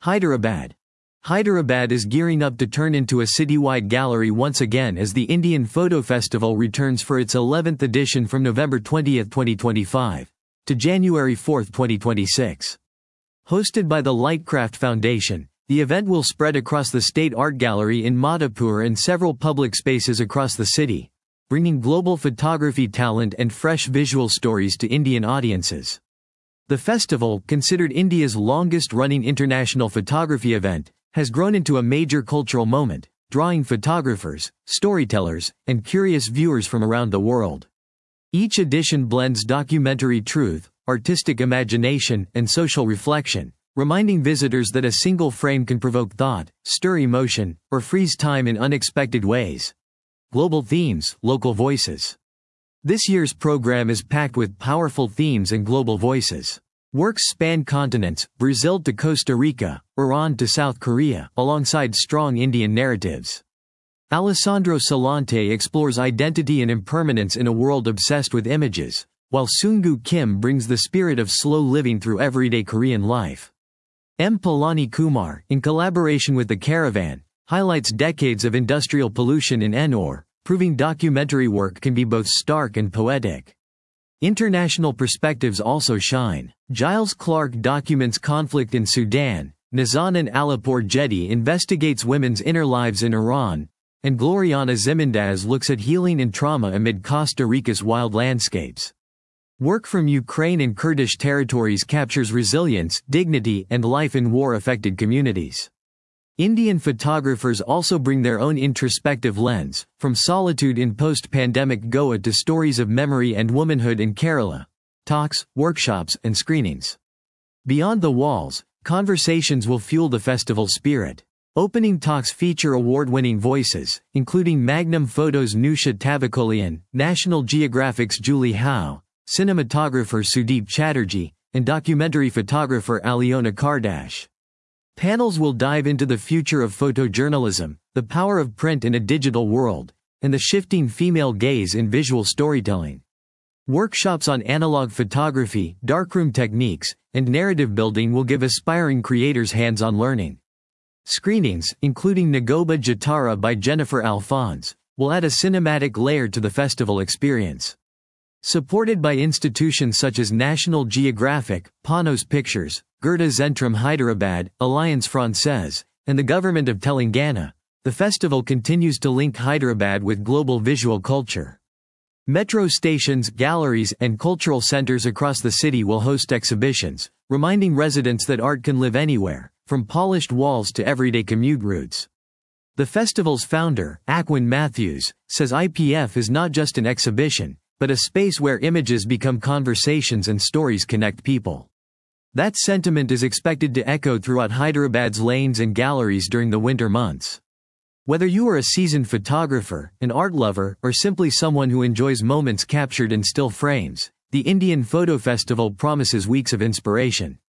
Hyderabad. Hyderabad is gearing up to turn into a citywide gallery once again as the Indian Photo Festival returns for its 11th edition from November 20, 2025, to January 4, 2026. Hosted by the Lightcraft Foundation, the event will spread across the State Art Gallery in Madhapur and several public spaces across the city, bringing global photography talent and fresh visual stories to Indian audiences. The festival, considered India's longest-running international photography event, has grown into a major cultural moment, drawing photographers, storytellers, and curious viewers from around the world. Each edition blends documentary truth, artistic imagination, and social reflection, reminding visitors that a single frame can provoke thought, stir emotion, or freeze time in unexpected ways. Global themes, local voices. This year's program is packed with powerful themes and global voices. Works span continents, Brazil to Costa Rica, Iran to South Korea, alongside strong Indian narratives. Alessandro Salante explores identity and impermanence in a world obsessed with images, while Seunggu Kim brings the spirit of slow living through everyday Korean life. M. Palani Kumar, in collaboration with The Caravan, highlights decades of industrial pollution in Ennore, proving documentary work can be both stark and poetic. International perspectives also shine. Giles Clark documents conflict in Sudan, Nazanin Alipur Jetty investigates women's inner lives in Iran, and Gloriana Zimendaz looks at healing and trauma amid Costa Rica's wild landscapes. Work from Ukraine and Kurdish territories captures resilience, dignity, and life in war-affected communities. Indian photographers also bring their own introspective lens, from solitude in post-pandemic Goa to stories of memory and womanhood in Kerala. Talks, workshops, and screenings. Beyond the walls, conversations will fuel the festival spirit. Opening talks feature award-winning voices, including Magnum Photos' Nusha Tavakolian, National Geographic's Julie Howe, cinematographer Sudeep Chatterjee, and documentary photographer Aliona Kardash. Panels will dive into the future of photojournalism, the power of print in a digital world, and the shifting female gaze in visual storytelling. Workshops on analog photography, darkroom techniques, and narrative building will give aspiring creators hands-on learning. Screenings, including Nagoba Jatara by Jennifer Alphonse, will add a cinematic layer to the festival experience. Supported by institutions such as National Geographic, Panos Pictures, Gurta Zentrum Hyderabad, Alliance Francaise, and the government of Telangana, the festival continues to link Hyderabad with global visual culture. Metro stations, galleries, and cultural centers across the city will host exhibitions, reminding residents that art can live anywhere, from polished walls to everyday commute routes. The festival's founder, Akwin Matthews, says IPF is not just an exhibition, but a space where images become conversations and stories connect people. That sentiment is expected to echo throughout Hyderabad's lanes and galleries during the winter months. Whether you are a seasoned photographer, an art lover, or simply someone who enjoys moments captured in still frames, the Indian Photo Festival promises weeks of inspiration.